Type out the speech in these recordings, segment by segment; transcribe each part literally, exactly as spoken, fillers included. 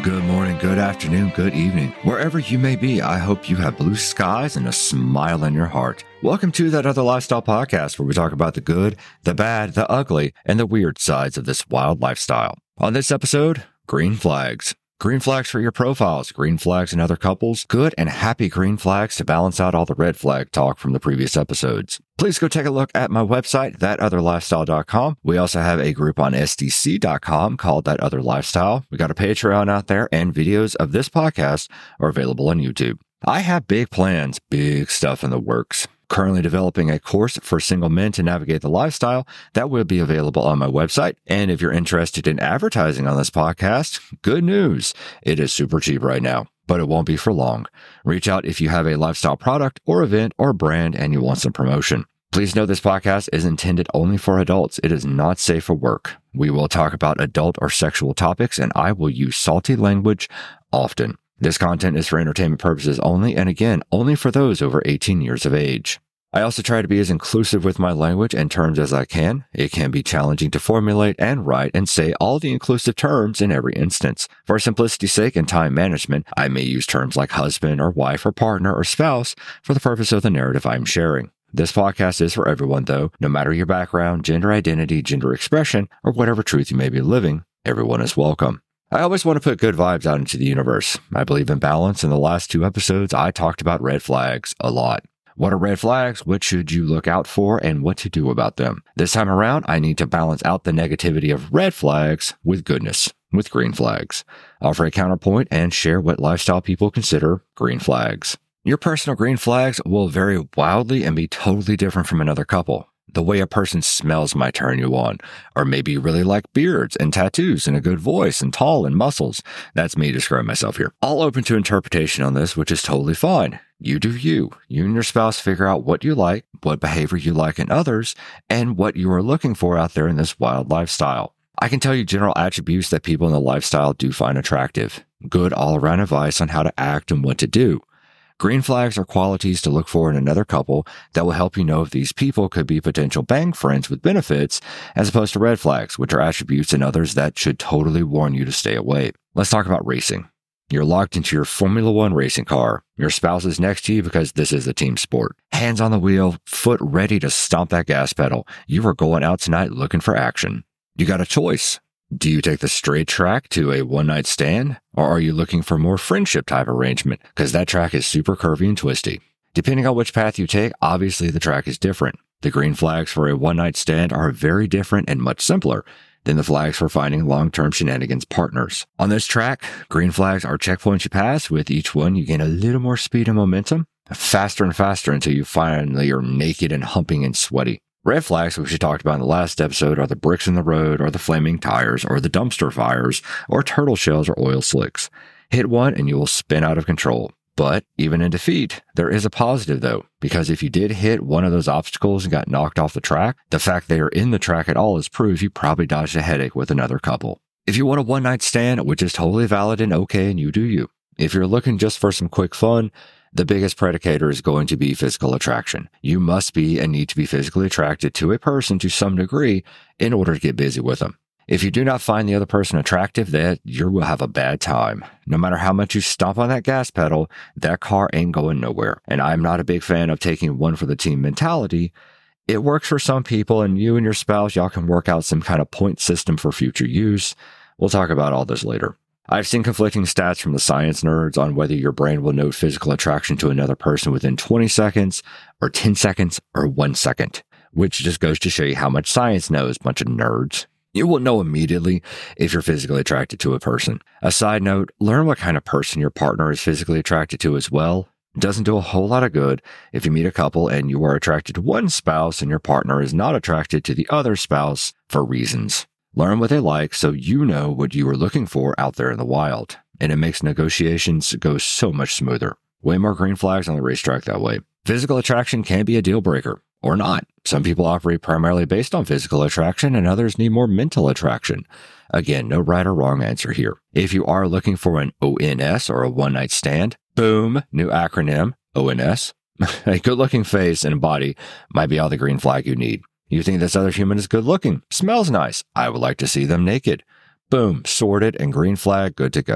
Good morning, good afternoon, good evening. Wherever you may be, I hope you have blue skies and a smile in your heart. Welcome to That Other Lifestyle podcast, where we talk about the good, the bad, the ugly, and the weird sides of this wild lifestyle. On this episode, green flags. Green flags for your profiles, green flags in other couples, good and happy green flags to balance out all the red flag talk from the previous episodes. Please go take a look at my website, that other lifestyle dot com. We also have a group on S D C dot com called That Other Lifestyle. We got a Patreon out there, and videos of this podcast are available on YouTube. I have big plans, big stuff in the works. Currently developing a course for single men to navigate the lifestyle that will be available on my website. And if you're interested in advertising on this podcast, good news. It is super cheap right now, but it won't be for long. Reach out if you have a lifestyle product or event or brand and you want some promotion. Please know this podcast is intended only for adults. It is not safe for work. We will talk about adult or sexual topics, and I will use salty language often. This content is for entertainment purposes only, and again, only for those over eighteen years of age. I also try to be as inclusive with my language and terms as I can. It can be challenging to formulate and write and say all the inclusive terms in every instance. For simplicity's sake and time management, I may use terms like husband or wife or partner or spouse for the purpose of the narrative I'm sharing. This podcast is for everyone, though, no matter your background, gender identity, gender expression, or whatever truth you may be living, everyone is welcome. I always want to put good vibes out into the universe. I believe in balance. In the last two episodes, I talked about red flags a lot. What are red flags? What should you look out for, and what to do about them? This time around, I need to balance out the negativity of red flags with goodness, with green flags. Offer a counterpoint and share what lifestyle people consider green flags. Your personal green flags will vary wildly and be totally different from another couple. The way a person smells might turn you on, or maybe you really like beards and tattoos and a good voice and tall and muscles. That's me describing myself here. All open to interpretation on this, which is totally fine. You do you. You and your spouse figure out what you like, what behavior you like in others, and what you are looking for out there in this wild lifestyle. I can tell you general attributes that people in the lifestyle do find attractive. Good all-around advice on how to act and what to do. Green flags are qualities to look for in another couple that will help you know if these people could be potential bang friends with benefits, as opposed to red flags, which are attributes in others that should totally warn you to stay away. Let's talk about racing. You're locked into your Formula One racing car. Your spouse is next to you because this is a team sport. Hands on the wheel, foot ready to stomp that gas pedal. You are going out tonight looking for action. You got a choice. Do you take the straight track to a one-night stand, or are you looking for more friendship type arrangement? Because that track is super curvy and twisty. Depending on which path you take, obviously the track is different. The green flags for a one-night stand are very different and much simpler than the flags for finding long-term shenanigans partners. On this track, green flags are checkpoints you pass. With each one, you gain a little more speed and momentum, faster and faster until you finally are naked and humping and sweaty. Red flags, which we talked about in the last episode, are the bricks in the road, or the flaming tires, or the dumpster fires, or turtle shells or oil slicks. Hit one and you will spin out of control. But even in defeat, there is a positive though, because if you did hit one of those obstacles and got knocked off the track, the fact they are in the track at all is proof you probably dodged a headache with another couple. If you want a one-night stand, which is totally valid and okay, and you do you. If you're looking just for some quick fun, the biggest predicator is going to be physical attraction. You must be and need to be physically attracted to a person to some degree in order to get busy with them. If you do not find the other person attractive, then you will have a bad time. No matter how much you stomp on that gas pedal, that car ain't going nowhere. And I'm not a big fan of taking one for the team mentality. It works for some people, and you and your spouse, y'all can work out some kind of point system for future use. We'll talk about all this later. I've seen conflicting stats from the science nerds on whether your brain will note physical attraction to another person within twenty seconds, or ten seconds, or one second, which just goes to show you how much science knows, bunch of nerds. You will know immediately if you're physically attracted to a person. A side note, learn what kind of person your partner is physically attracted to as well. It doesn't do a whole lot of good if you meet a couple and you are attracted to one spouse and your partner is not attracted to the other spouse for reasons. Learn what they like so you know what you are looking for out there in the wild. And it makes negotiations go so much smoother. Way more green flags on the racetrack that way. Physical attraction can be a deal breaker, or not. Some people operate primarily based on physical attraction and others need more mental attraction. Again, no right or wrong answer here. If you are looking for an O N S or a one-night stand, boom, new acronym, O N S. A good-looking face and body might be all the green flag you need. You think this other human is good-looking, smells nice. I would like to see them naked. Boom, sorted and green flag, good to go.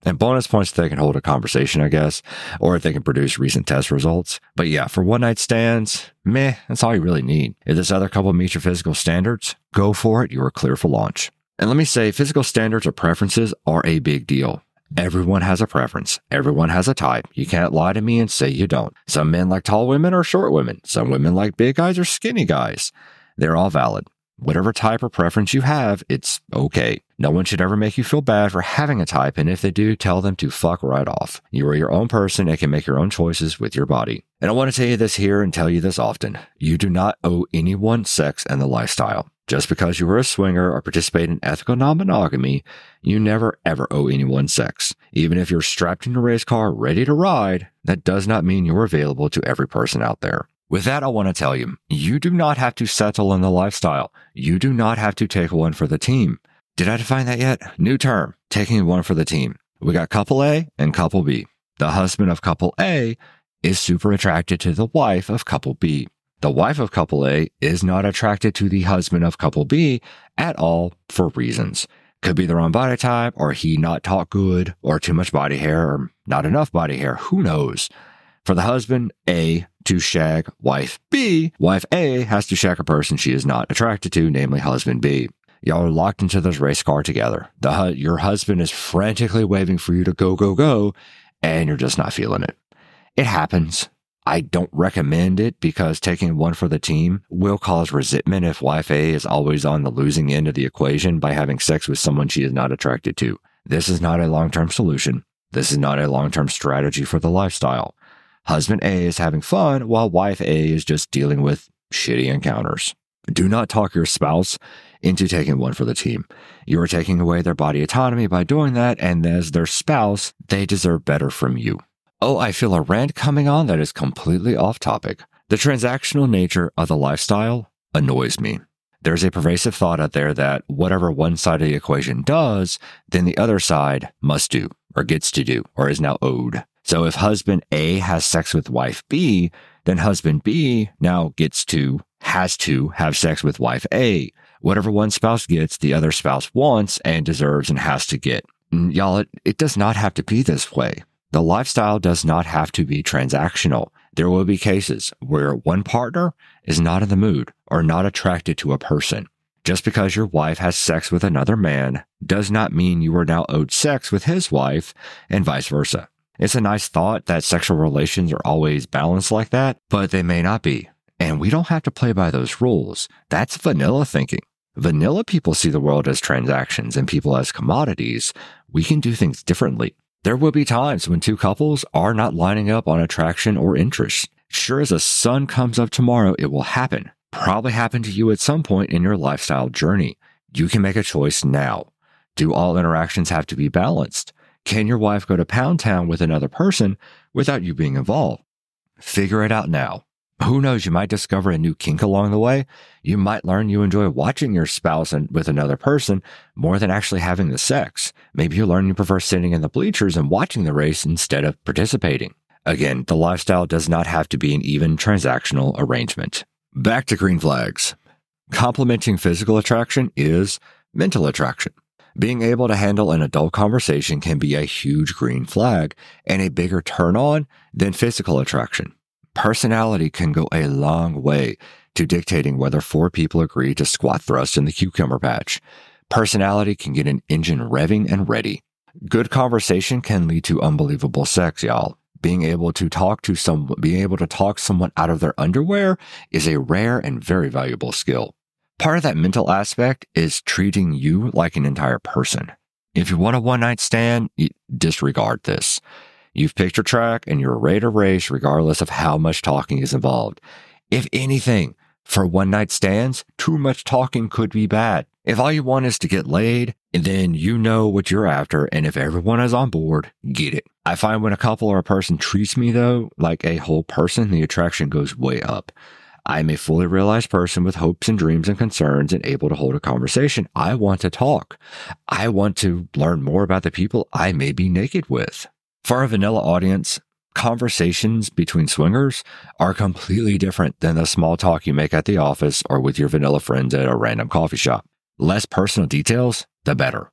And bonus points if they can hold a conversation, I guess, or if they can produce recent test results. But yeah, for one night stands, meh, that's all you really need. If this other couple meets your physical standards, go for it. You are clear for launch. And let me say, physical standards or preferences are a big deal. Everyone has a preference. Everyone has a type. You can't lie to me and say you don't. Some men like tall women or short women. Some women like big guys or skinny guys. They're all valid. Whatever type or preference you have, it's okay. No one should ever make you feel bad for having a type, and if they do, tell them to fuck right off. You are your own person and can make your own choices with your body. And I want to tell you this here and tell you this often. You do not owe anyone sex and the lifestyle. Just because you are a swinger or participate in ethical non-monogamy, you never ever owe anyone sex. Even if you're strapped in your race car ready to ride, that does not mean you're available to every person out there. With that, I want to tell you, you do not have to settle in the lifestyle. You do not have to take one for the team. Did I define that yet? New term, taking one for the team. We got couple A and couple B. The husband of couple A is super attracted to the wife of couple B. The wife of couple A is not attracted to the husband of couple B at all for reasons. Could be the wrong body type, or he not talk good, or too much body hair, or not enough body hair. Who knows? For the husband A to shag wife B, wife A has to shag a person she is not attracted to, namely husband B. Y'all are locked into this race car together. The hu- Your husband is frantically waving for you to go, go, go, and you're just not feeling it. It happens. I don't recommend it because taking one for the team will cause resentment if wife A is always on the losing end of the equation by having sex with someone she is not attracted to. This is not a long-term solution. This is not a long-term strategy for the lifestyle. Husband A is having fun while wife A is just dealing with shitty encounters. Do not talk your spouse into taking one for the team. You are taking away their body autonomy by doing that, and as their spouse, they deserve better from you. Oh, I feel a rant coming on that is completely off topic. The transactional nature of the lifestyle annoys me. There's a pervasive thought out there that whatever one side of the equation does, then the other side must do, or gets to do, or is now owed. So if husband A has sex with wife B, then husband B now gets to, has to have sex with wife A. Whatever one spouse gets, the other spouse wants and deserves and has to get. And y'all, it, it does not have to be this way. The lifestyle does not have to be transactional. There will be cases where one partner is not in the mood or not attracted to a person. Just because your wife has sex with another man does not mean you are now owed sex with his wife and vice versa. It's a nice thought that sexual relations are always balanced like that, but they may not be. And we don't have to play by those rules. That's vanilla thinking. Vanilla people see the world as transactions and people as commodities. We can do things differently. There will be times when two couples are not lining up on attraction or interest. Sure as the sun comes up tomorrow, it will happen. Probably happen to you at some point in your lifestyle journey. You can make a choice now. Do all interactions have to be balanced? Can your wife go to Pound Town with another person without you being involved? Figure it out now. Who knows, you might discover a new kink along the way. You might learn you enjoy watching your spouse and with another person more than actually having the sex. Maybe you learn you prefer sitting in the bleachers and watching the race instead of participating. Again, the lifestyle does not have to be an even transactional arrangement. Back to green flags. Complementing physical attraction is mental attraction. Being able to handle an adult conversation can be a huge green flag and a bigger turn on than physical attraction. Personality can go a long way to dictating whether four people agree to squat thrust in the cucumber patch. Personality can get an engine revving and ready. Good conversation can lead to unbelievable sex, y'all. Being able to talk to some, being able to talk someone out of their underwear is a rare and very valuable skill. Part of that mental aspect is treating you like an entire person. If you want a one-night stand, disregard this. You've picked your track and you're ready to race regardless of how much talking is involved. If anything, for one-night stands, too much talking could be bad. If all you want is to get laid, then you know what you're after, and if everyone is on board, get it. I find when a couple or a person treats me, though, like a whole person, the attraction goes way up. I'm a fully realized person with hopes and dreams and concerns and able to hold a conversation. I want to talk. I want to learn more about the people I may be naked with. For a vanilla audience, conversations between swingers are completely different than the small talk you make at the office or with your vanilla friends at a random coffee shop. Less personal details, the better.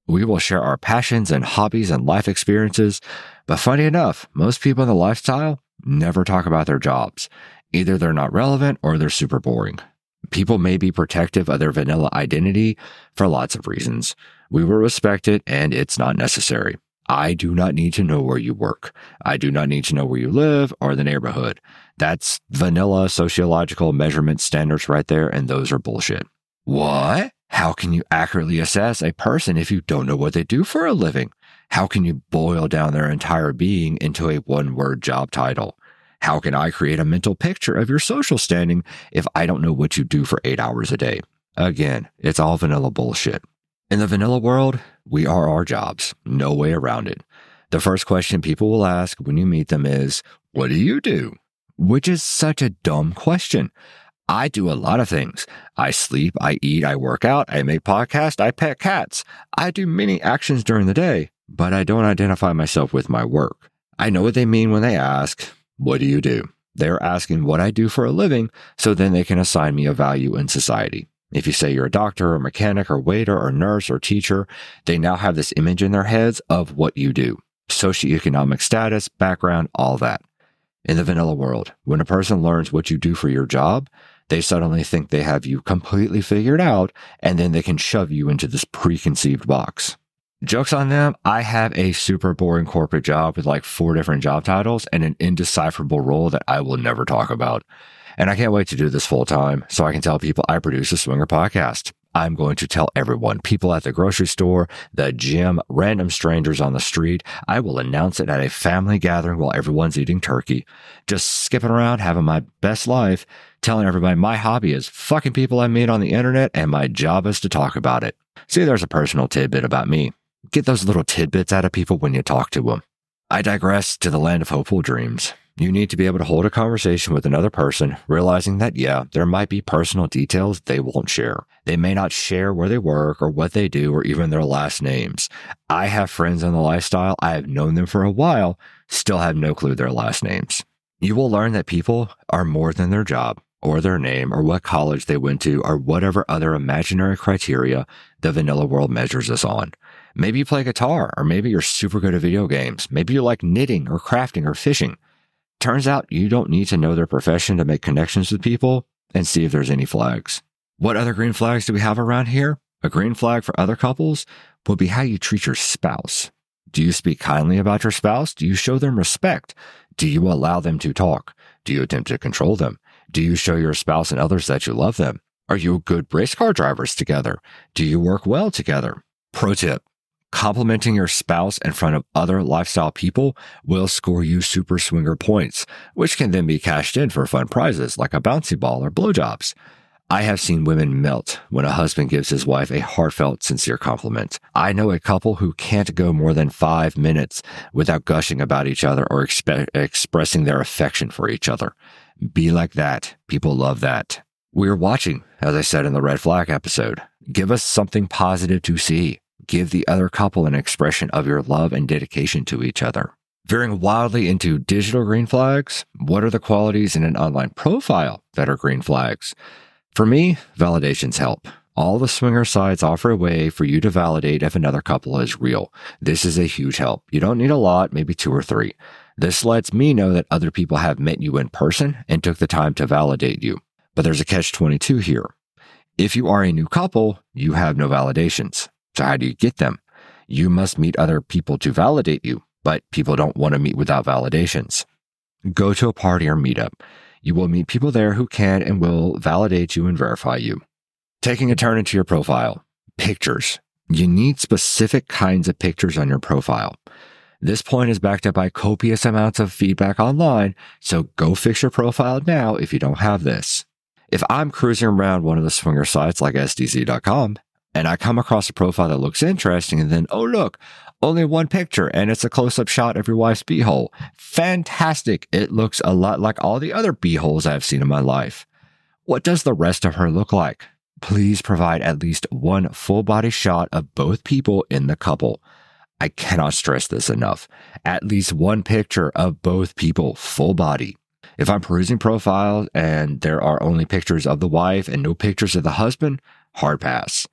We will share our passions and hobbies and life experiences. But funny enough, most people in the lifestyle never talk about their jobs. Either they're not relevant or they're super boring. People may be protective of their vanilla identity for lots of reasons. We will respect it, and it's not necessary. I do not need to know where you work. I do not need to know where you live or the neighborhood. That's vanilla sociological measurement standards right there, and those are bullshit. What? How can you accurately assess a person if you don't know what they do for a living? How can you boil down their entire being into a one-word job title? How can I create a mental picture of your social standing if I don't know what you do for eight hours a day? Again, it's all vanilla bullshit. In the vanilla world, we are our jobs. No way around it. The first question people will ask when you meet them is, what do you do? Which is such a dumb question. I do a lot of things. I sleep, I eat, I work out, I make podcasts, I pet cats. I do many actions during the day, but I don't identify myself with my work. I know what they mean when they ask, what do you do? They're asking what I do for a living, so then they can assign me a value in society. If you say you're a doctor or mechanic or waiter or nurse or teacher, they now have this image in their heads of what you do. Socioeconomic status, background, all that. In the vanilla world, when a person learns what you do for your job, they suddenly think they have you completely figured out, and then they can shove you into this preconceived box. Joke's on them, I have a super boring corporate job with like four different job titles and an indecipherable role that I will never talk about. And I can't wait to do this full time so I can tell people I produce a swinger podcast. I'm going to tell everyone, people at the grocery store, the gym, random strangers on the street. I will announce it at a family gathering while everyone's eating turkey. Just skipping around, having my best life, telling everybody my hobby is fucking people I meet on the internet and my job is to talk about it. See, there's a personal tidbit about me. Get those little tidbits out of people when you talk to them. I digress to the land of hopeful dreams. You need to be able to hold a conversation with another person, realizing that, yeah, there might be personal details they won't share. They may not share where they work or what they do or even their last names. I have friends in the lifestyle. I have known them for a while, still have no clue their last names. You will learn that people are more than their job or their name or what college they went to or whatever other imaginary criteria the vanilla world measures us on. Maybe you play guitar, or maybe you're super good at video games. Maybe you like knitting or crafting or fishing. Turns out you don't need to know their profession to make connections with people and see if there's any flags. What other green flags do we have around here? A green flag for other couples would be how you treat your spouse. Do you speak kindly about your spouse? Do you show them respect? Do you allow them to talk? Do you attempt to control them? Do you show your spouse and others that you love them? Are you good race car drivers together? Do you work well together? Pro tip. Complimenting your spouse in front of other lifestyle people will score you super swinger points, which can then be cashed in for fun prizes like a bouncy ball or blowjobs. I have seen women melt when a husband gives his wife a heartfelt, sincere compliment. I know a couple who can't go more than five minutes without gushing about each other or expe- expressing their affection for each other. Be like that. People love that. We're watching, as I said in the red flag episode. Give us something positive to see. Give the other couple an expression of your love and dedication to each other. Veering wildly into digital green flags, what are the qualities in an online profile that are green flags? For me, validations help. All the swinger sites offer a way for you to validate if another couple is real. This is a huge help. You don't need a lot, maybe two or three. This lets me know that other people have met you in person and took the time to validate you. But there's a catch twenty-two here. If you are a new couple, you have no validations. So how do you get them? You must meet other people to validate you, but people don't want to meet without validations. Go to a party or meetup. You will meet people there who can and will validate you and verify you. Taking a turn into your profile. Pictures. You need specific kinds of pictures on your profile. This point is backed up by copious amounts of feedback online, so go fix your profile now if you don't have this. If I'm cruising around one of the swinger sites like S D Z dot com, and I come across a profile that looks interesting, and then, oh look, only one picture, and it's a close-up shot of your wife's beehole. Fantastic. It looks a lot like all the other beeholes I've seen in my life. What does the rest of her look like? Please provide at least one full-body shot of both people in the couple. I cannot stress this enough. At least one picture of both people, full body. If I'm perusing profiles and there are only pictures of the wife and no pictures of the husband, hard pass.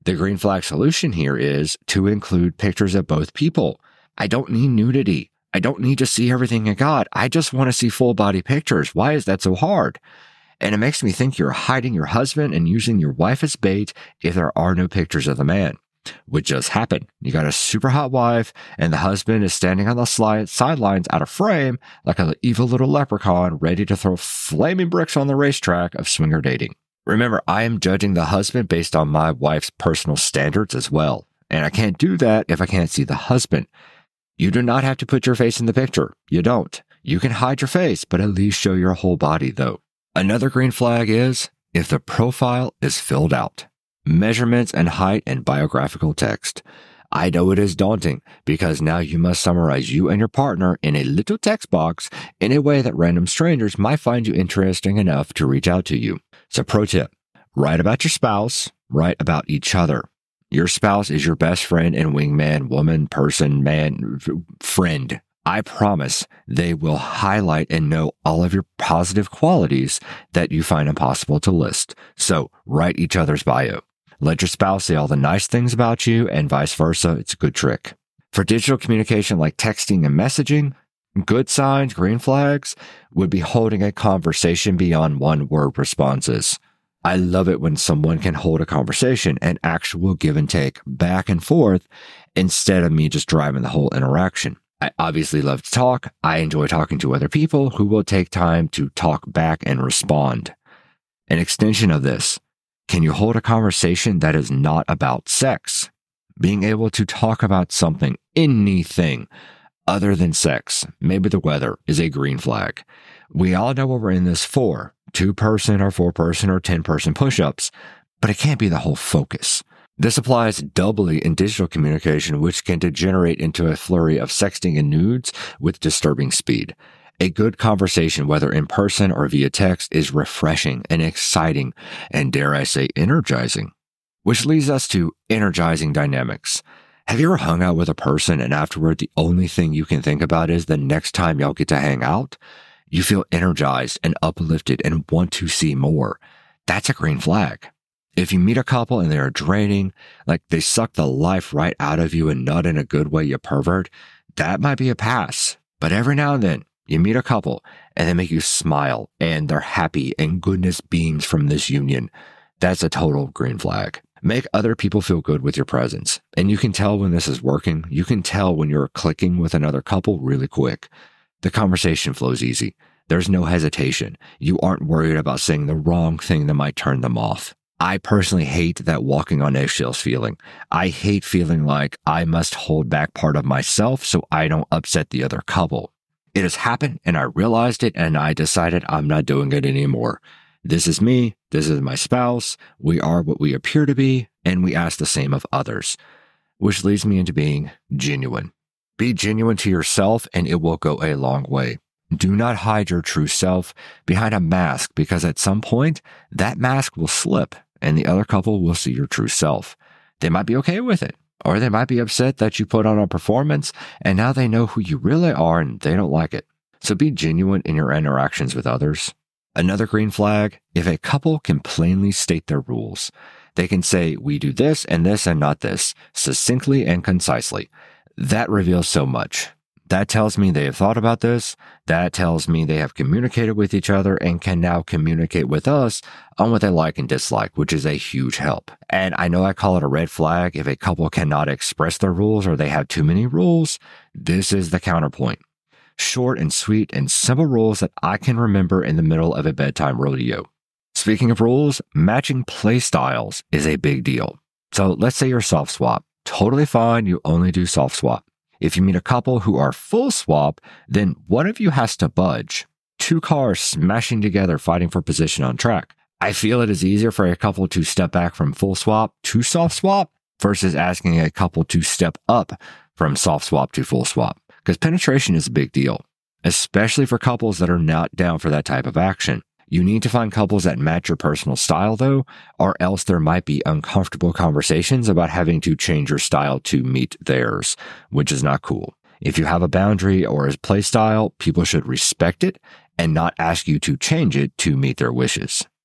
The green flag solution here is to include pictures of both people. I don't need nudity. I don't need to see everything you got. I just want to see full body pictures. Why is that so hard? And it makes me think you're hiding your husband and using your wife as bait if there are no pictures of the man. Which just happened. You got a super hot wife and the husband is standing on the slide, sidelines out of frame like an evil little leprechaun ready to throw flaming bricks on the racetrack of swinger dating. Remember, I am judging the husband based on my wife's personal standards as well. And I can't do that if I can't see the husband. You do not have to put your face in the picture. You don't. You can hide your face, but at least show your whole body though. Another green flag is if the profile is filled out. Measurements and height and biographical text. I know it is daunting because now you must summarize you and your partner in a little text box in a way that random strangers might find you interesting enough to reach out to you. So pro tip, write about your spouse, write about each other. Your spouse is your best friend and wingman, woman, person, man, friend. I promise they will highlight and know all of your positive qualities that you find impossible to list. So write each other's bio. Let your spouse say all the nice things about you and vice versa. It's a good trick. For digital communication like texting and messaging, good signs, green flags, would be holding a conversation beyond one word responses. I love it when someone can hold a conversation and actual give and take back and forth instead of me just driving the whole interaction. I obviously love to talk. I enjoy talking to other people who will take time to talk back and respond. An extension of this, can you hold a conversation that is not about sex? Being able to talk about something, anything other than sex, maybe the weather, is a green flag. We all know what we're in this for, two person or four person or ten person push-ups, but it can't be the whole focus. This applies doubly in digital communication, which can degenerate into a flurry of sexting and nudes with disturbing speed. A good conversation, whether in person or via text, is refreshing and exciting and, dare I say, energizing. Which leads us to energizing dynamics. Have you ever hung out with a person and afterward the only thing you can think about is the next time y'all get to hang out? You feel energized and uplifted and want to see more. That's a green flag. If you meet a couple and they are draining, like they suck the life right out of you and not in a good way, you pervert, that might be a pass. But every now and then, you meet a couple and they make you smile and they're happy and goodness beams from this union. That's a total green flag. Make other people feel good with your presence. And you can tell when this is working. You can tell when you're clicking with another couple really quick. The conversation flows easy. There's no hesitation. You aren't worried about saying the wrong thing that might turn them off. I personally hate that walking on eggshells feeling. I hate feeling like I must hold back part of myself so I don't upset the other couple. It has happened and I realized it and I decided I'm not doing it anymore. This is me. This is my spouse. We are what we appear to be and we ask the same of others, which leads me into being genuine. Be genuine to yourself and it will go a long way. Do not hide your true self behind a mask because at some point that mask will slip and the other couple will see your true self. They might be okay with it. Or they might be upset that you put on a performance and now they know who you really are and they don't like it. So be genuine in your interactions with others. Another green flag, if a couple can plainly state their rules. They can say, we do this and this and not this, succinctly and concisely. That reveals so much. That tells me they have thought about this. That tells me they have communicated with each other and can now communicate with us on what they like and dislike, which is a huge help. And I know I call it a red flag if a couple cannot express their rules or they have too many rules. This is the counterpoint. Short and sweet and simple rules that I can remember in the middle of a bedtime rodeo. Speaking of rules, matching play styles is a big deal. So let's say you're soft swap. Totally fine. You only do soft swap. If you meet a couple who are full swap, then one of you has to budge. Two cars smashing together fighting for position on track. I feel it is easier for a couple to step back from full swap to soft swap versus asking a couple to step up from soft swap to full swap. Because penetration is a big deal, especially for couples that are not down for that type of action. You need to find couples that match your personal style though, or else there might be uncomfortable conversations about having to change your style to meet theirs, which is not cool. If you have a boundary or a play style, people should respect it and not ask you to change it to meet their wishes.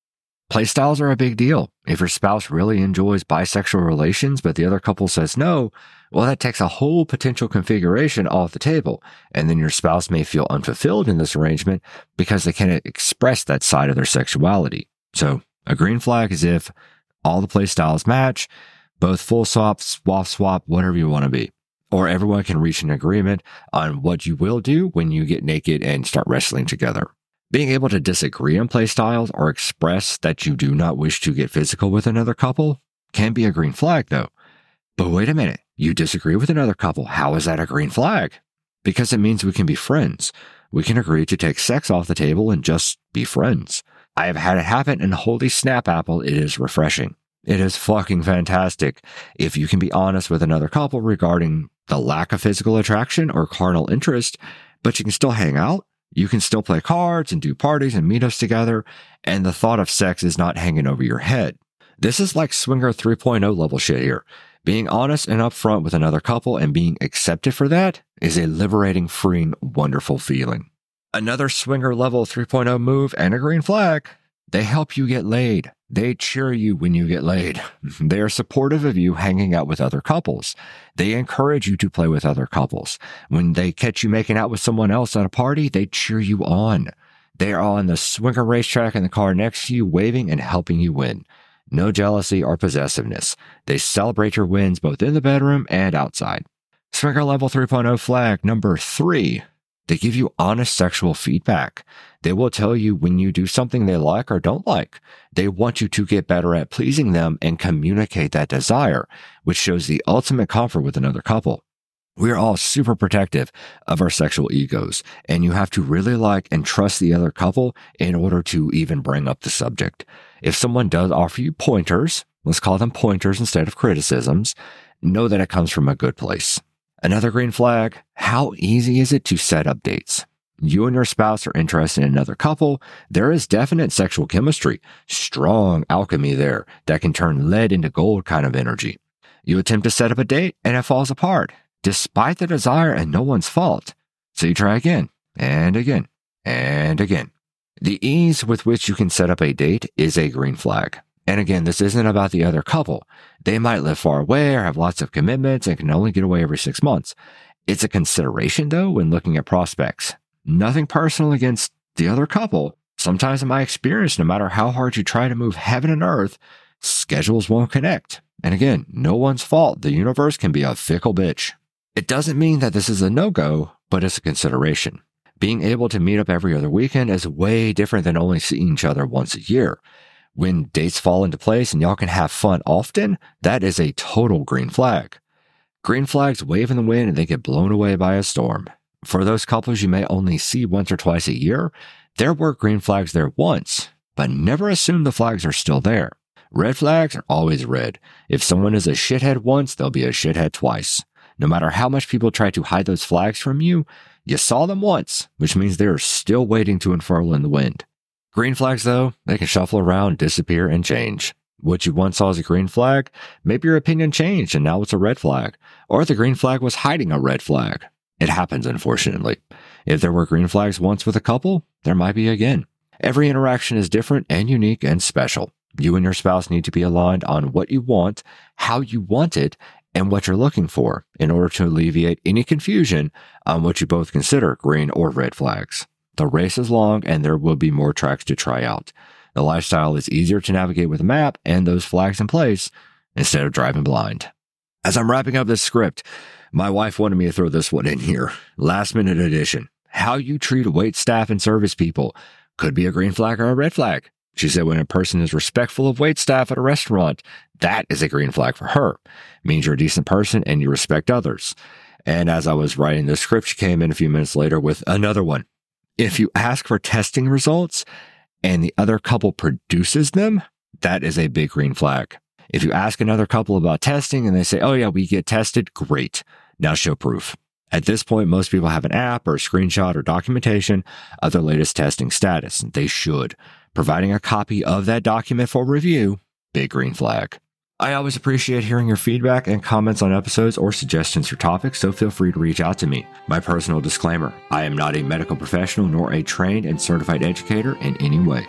Playstyles are a big deal. If your spouse really enjoys bisexual relations, but the other couple says no, well, that takes a whole potential configuration off the table. And then your spouse may feel unfulfilled in this arrangement because they can't express that side of their sexuality. So a green flag is if all the playstyles match, both full swap, swap, swap, whatever you want to be. Or everyone can reach an agreement on what you will do when you get naked and start wrestling together. Being able to disagree on playstyles or express that you do not wish to get physical with another couple can be a green flag, though. But wait a minute, you disagree with another couple. How is that a green flag? Because it means we can be friends. We can agree to take sex off the table and just be friends. I have had it happen, and holy snap apple, it is refreshing. It is fucking fantastic if you can be honest with another couple regarding the lack of physical attraction or carnal interest, but you can still hang out. You can still play cards and do parties and meetups together, and the thought of sex is not hanging over your head. This is like Swinger three point oh level shit here. Being honest and upfront with another couple and being accepted for that is a liberating, freeing, wonderful feeling. Another Swinger level three point oh move and a green flag. They help you get laid. They cheer you when you get laid. They are supportive of you hanging out with other couples. They encourage you to play with other couples. When they catch you making out with someone else at a party, they cheer you on. They are on the Swinger racetrack in the car next to you, waving and helping you win. No jealousy or possessiveness. They celebrate your wins both in the bedroom and outside. Swinger level three point oh flag number three. They give you honest sexual feedback. They will tell you when you do something they like or don't like. They want you to get better at pleasing them and communicate that desire, which shows the ultimate comfort with another couple. We're all super protective of our sexual egos, and you have to really like and trust the other couple in order to even bring up the subject. If someone does offer you pointers, let's call them pointers instead of criticisms, know that it comes from a good place. Another green flag, how easy is it to set up dates? You and your spouse are interested in another couple. There is definite sexual chemistry, strong alchemy there that can turn lead into gold kind of energy. You attempt to set up a date and it falls apart, despite the desire and no one's fault. So you try again and again and again. The ease with which you can set up a date is a green flag. And again, this isn't about the other couple. They might live far away or have lots of commitments and can only get away every six months. It's a consideration, though, when looking at prospects. Nothing personal against the other couple. Sometimes in my experience, no matter how hard you try to move heaven and earth, schedules won't connect. And again, no one's fault. The universe can be a fickle bitch. It doesn't mean that this is a no-go, but it's a consideration. Being able to meet up every other weekend is way different than only seeing each other once a year. When dates fall into place and y'all can have fun often, that is a total green flag. Green flags wave in the wind and they get blown away by a storm. For those couples you may only see once or twice a year, there were green flags there once, but never assume the flags are still there. Red flags are always red. If someone is a shithead once, they'll be a shithead twice. No matter how much people try to hide those flags from you, you saw them once, which means they are still waiting to unfurl in the wind. Green flags, though, they can shuffle around, disappear, and change. What you once saw as a green flag, maybe your opinion changed and now it's a red flag. Or the green flag was hiding a red flag. It happens, unfortunately. If there were green flags once with a couple, there might be again. Every interaction is different and unique and special. You and your spouse need to be aligned on what you want, how you want it, and what you're looking for in order to alleviate any confusion on what you both consider green or red flags. The race is long and there will be more tracks to try out. The lifestyle is easier to navigate with a map and those flags in place instead of driving blind. As I'm wrapping up this script, my wife wanted me to throw this one in here. Last minute edition. How you treat wait staff and service people could be a green flag or a red flag. She said when a person is respectful of wait staff at a restaurant, that is a green flag for her. It means you're a decent person and you respect others. And as I was writing the script, she came in a few minutes later with another one. If you ask for testing results and the other couple produces them, that is a big green flag. If you ask another couple about testing and they say, oh yeah, we get tested, great. Now show proof. At this point, most people have an app or a screenshot or documentation of their latest testing status. They should. Providing a copy of that document for review, big green flag. I always appreciate hearing your feedback and comments on episodes or suggestions for topics, so feel free to reach out to me. My personal disclaimer, I am not a medical professional nor a trained and certified educator in any way.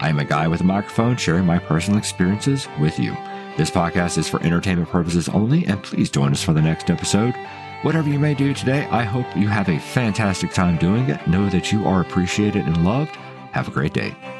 I am a guy with a microphone sharing my personal experiences with you. This podcast is for entertainment purposes only, and please join us for the next episode. Whatever you may do today, I hope you have a fantastic time doing it. Know that you are appreciated and loved. Have a great day.